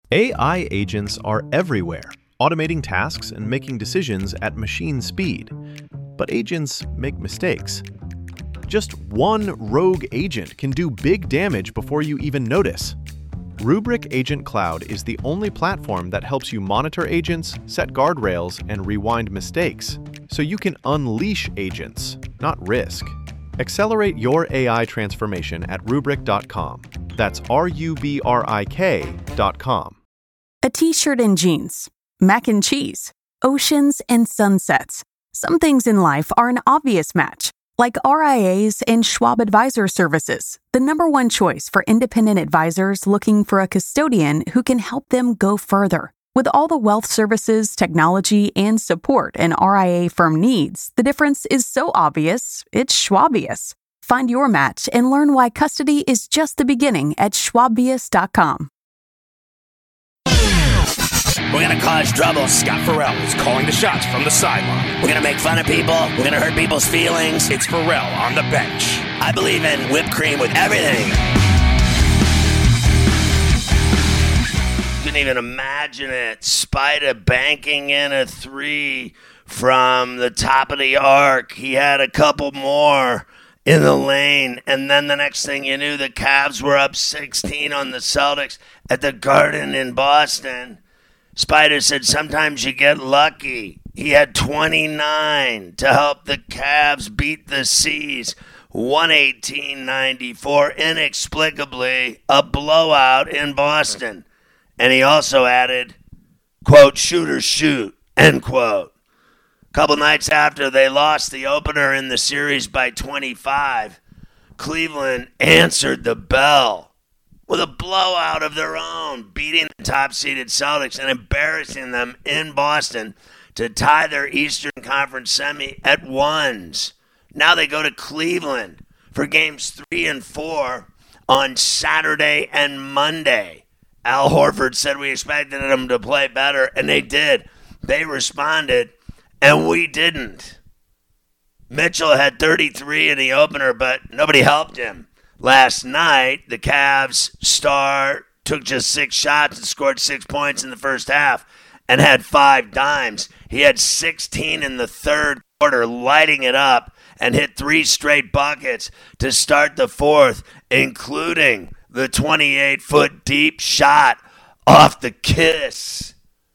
AI agents are everywhere, automating tasks and making decisions at machine speed. But agents make mistakes. Just one rogue agent can do big damage before you even notice. Rubrik Agent Cloud is the only platform that helps you monitor agents, set guardrails, and rewind mistakes, so you can unleash agents, not risk. Accelerate your AI transformation at Rubrik.com. That's RUBRIK.com. A t-shirt and jeans, mac and cheese, oceans and sunsets. Some things in life are an obvious match, like RIAs and Schwab Advisor Services, the #1 choice for independent advisors looking for a custodian who can help them go further. With all the wealth services, technology, and support an RIA firm needs, the difference is so obvious, it's Schwabious. Find your match and learn why custody is just the beginning at Schwabious.com. We're going to cause trouble. Scott Farrell is calling the shots from the sideline. We're going to make fun of people. We're going to hurt people's feelings. It's Farrell on the bench. I believe in whipped cream with everything. Couldn't even imagine it. Spider banking in a 3 from the top of the arc. He had a couple more in the lane, and then the next thing you knew, the Cavs were up 16 on the Celtics at the Garden in Boston. Spider said sometimes you get lucky. He had 29 to help the Cavs beat the C's 118-94, inexplicably a blowout in Boston. And he also added, quote, shooters shoot, end quote. A couple nights after they lost the opener in the series by 25, Cleveland answered the bell with a blowout of their own, beating the top-seeded Celtics and embarrassing them in Boston to tie their Eastern Conference semi at 1s. Now they go to Cleveland for games 3 and 4 on Saturday and Monday. Al Horford said we expected them to play better, and they did. They responded, and we didn't. Mitchell had 33 in the opener, but nobody helped him. Last night, the Cavs star took just 6 shots and scored 6 points in the first half and had 5 dimes. He had 16 in the third quarter, lighting it up, and hit 3 straight buckets to start the fourth, including the 28-foot deep shot off the kiss.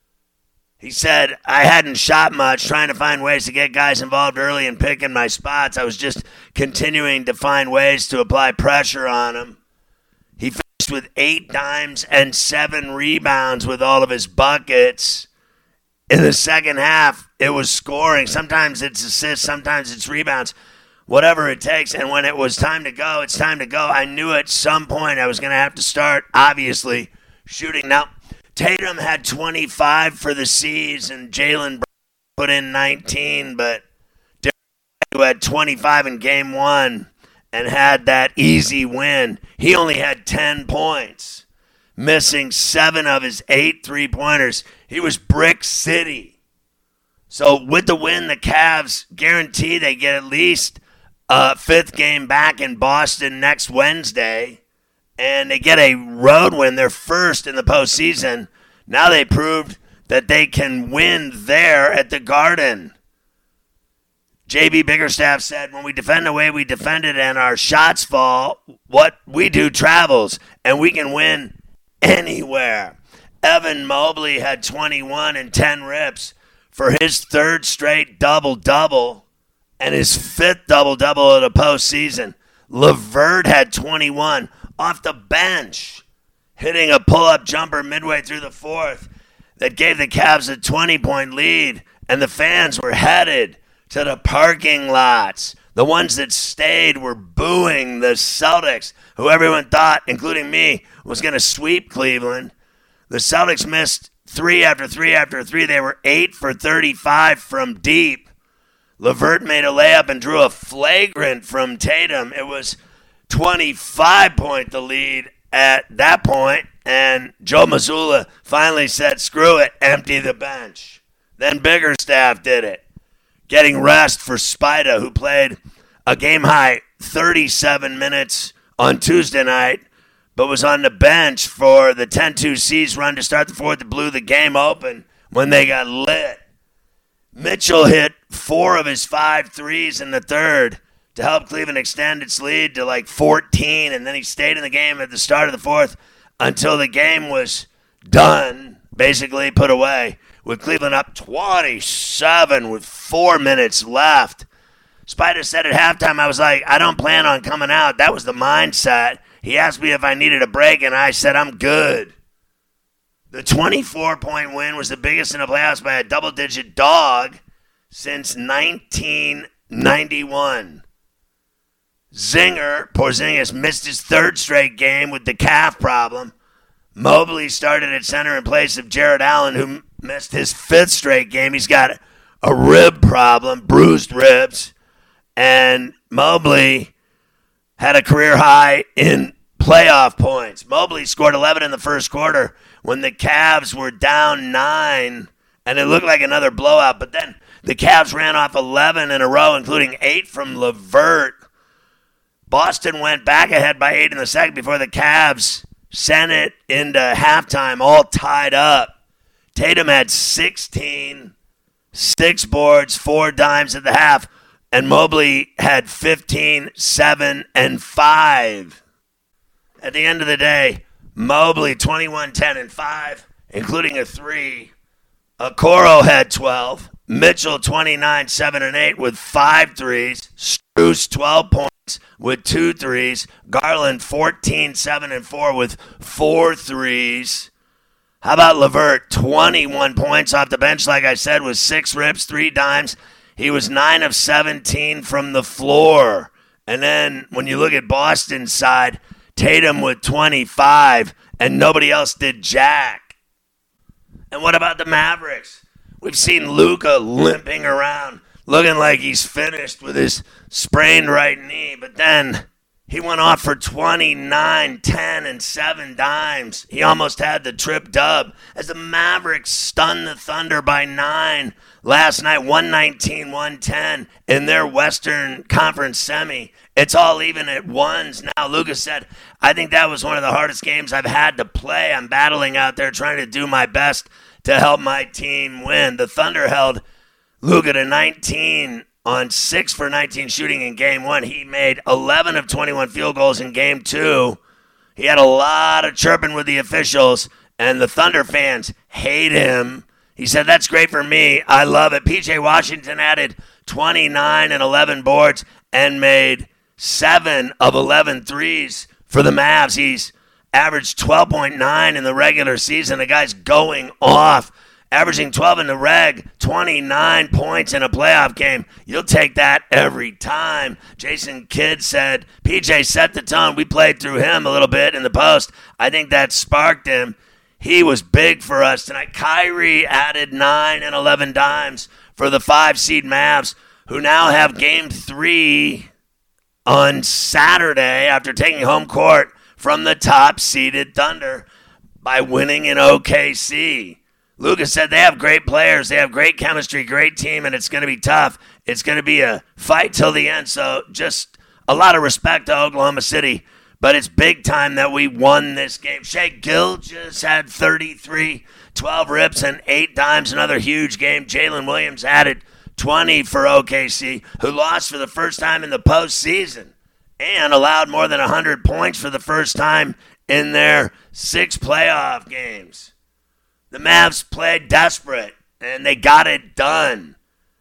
He said, I hadn't shot much, trying to find ways to get guys involved early and picking my spots. I was just continuing to find ways to apply pressure on them. He finished with 8 dimes and 7 rebounds with all of his buckets. In the second half, it was scoring. Sometimes it's assists, sometimes it's rebounds, whatever it takes. And when it was time to go, it's time to go. I knew at some point I was going to have to start, obviously, shooting. Now, Tatum had 25 for the C's, and Jaylen put in 19, but Derek who had 25 in game 1 and had that easy win, he only had 10 points, missing 7 of his 8 3-pointers. He was brick city. So with the win, the Cavs guarantee they get at least a 5th game back in Boston next Wednesday. And they get a road win, their first in the postseason. Now they proved that they can win there at the Garden. J.B. Bickerstaff said, when we defend the way we defended and our shots fall, what we do travels, and we can win anywhere. Evan Mobley had 21 and 10 rips for his 3rd straight double-double and his 5th double-double of the postseason. LeVert had 21 off the bench, hitting a pull-up jumper midway through the 4th that gave the Cavs a 20-point lead, and the fans were headed to the parking lots. The ones that stayed were booing the Celtics, who everyone thought, including me, was going to sweep Cleveland. The Celtics missed 3 after 3 after 3. They were 8 for 35 from deep. LeVert made a layup and drew a flagrant from Tatum. It was 25-point the lead at that point, and Joe Mazzulla finally said, screw it, empty the bench. Then Bickerstaff did it, getting rest for Spida, who played a game-high 37 minutes on Tuesday night, but was on the bench for the 10-2 C's run to start the fourth that blew the game open when they got lit. Mitchell hit 4 of his 5 threes in the third to help Cleveland extend its lead to like 14, and then he stayed in the game at the start of the fourth until the game was done, basically put away, with Cleveland up 27 with 4 minutes left. Spider said at halftime, I was like, I don't plan on coming out. That was the mindset. He asked me if I needed a break, and I said, I'm good. The 24-point win was the biggest in the playoffs by a double-digit dog since 1991. Porzingis missed his third straight game with the calf problem. Mobley started at center in place of Jared Allen, who missed his 5th straight game. He's got a rib problem, bruised ribs. And Mobley had a career high in playoff points. Mobley scored 11 in the first quarter when the Cavs were down 9, and it looked like another blowout. But then the Cavs ran off 11 in a row, including 8 from LeVert. Boston went back ahead by 8 in the second before the Cavs sent it into halftime, all tied up. Tatum had 16, 6 boards, 4 dimes at the half, and Mobley had 15, 7, and 5. At the end of the day, Mobley 21, 10, and 5, including a 3. Okoro had 12. Mitchell 29, 7, and 8 with 5 threes. Strus 12 points with 2 threes. Garland 14, 7, and 4 with 4 threes. How about LeVert? 21 points off the bench, like I said, with 6 rips, 3 dimes. He was 9 of 17 from the floor. And then when you look at Boston's side, Tatum with 25, and nobody else did jack. And what about the Mavericks? We've seen Luka limping around, looking like he's finished with his sprained right knee, but then he went off for 29, 10, and 7 dimes. He almost had the trip dub as the Mavericks stunned the Thunder by 9 last night, 119-110 in their Western Conference semi. It's all even at ones now. Lucas said, I think that was one of the hardest games I've had to play. I'm battling out there trying to do my best to help my team win. The Thunder held Luka to 19 on 6 for 19 shooting in Game 1. He made 11 of 21 field goals in Game 2. He had a lot of chirping with the officials, and the Thunder fans hate him. He said, that's great for me. I love it. P.J. Washington added 29 and 11 boards and made 7 of 11 threes for the Mavs. He's averaged 12.9 in the regular season. The guy's going off, averaging 12 in the reg, 29 points in a playoff game. You'll take that every time. Jason Kidd said, PJ set the tone. We played through him a little bit in the post. I think that sparked him. He was big for us tonight. Kyrie added 9 and 11 dimes for the 5-seed Mavs, who now have Game 3 on Saturday after taking home court from the top-seeded Thunder by winning in OKC. Lucas said they have great players, they have great chemistry, great team, and it's going to be tough. It's going to be a fight till the end, so just a lot of respect to Oklahoma City. But it's big time that we won this game. Shea Gilgeous had 33, 12 rips, and 8 dimes. Another huge game. Jalen Williams added 20 for OKC, who lost for the first time in the postseason and allowed more than 100 points for the first time in their 6 playoff games. The Mavs played desperate, and they got it done.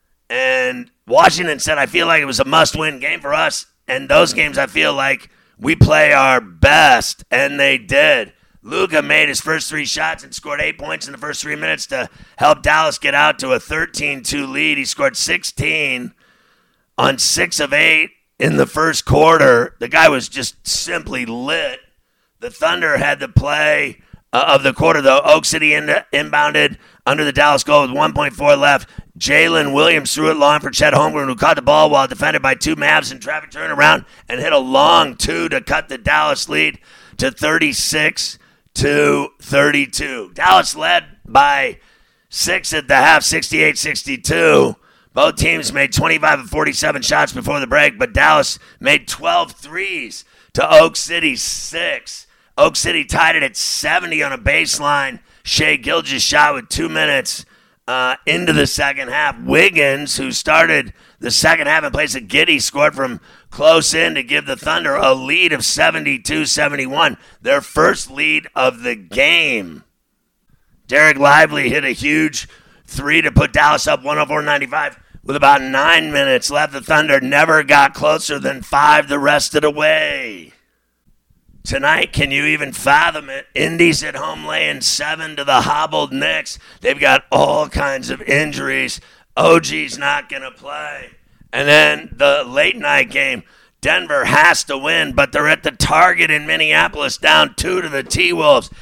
And Washington said, I feel like it was a must-win game for us. And those games, I feel like we play our best, and they did. Luka made his first 3 shots and scored 8 points in the first 3 minutes to help Dallas get out to a 13-2 lead. He scored 16 on 6 of 8 in the first quarter. The guy was just simply lit. The Thunder had the play of the quarter, though. Oak City inbounded under the Dallas goal with 1.4 left. Jalen Williams threw it long for Chet Holmgren, who caught the ball while defended by 2 Mavs in traffic turnaround and hit a long 2 to cut the Dallas lead to 36-32. Dallas led by 6 at the half, 68-62. Both teams made 25 of 47 shots before the break, but Dallas made 12 threes to Oak City 6. Oak City tied it at 70 on a baseline. Shea Gilgeous shot with 2 minutes into the second half. Wiggins, who started the second half in place of Giddey, scored from close in to give the Thunder a lead of 72-71, their first lead of the game. Derek Lively hit a huge three to put Dallas up 104-95 with about 9 minutes left. The Thunder never got closer than 5 the rest of the way. Tonight, can you even fathom it? Indies at home laying 7 to the hobbled Knicks. They've got all kinds of injuries. OG's not going to play. And then the late night game, Denver has to win, but they're at the Target in Minneapolis down 2 to the T-Wolves.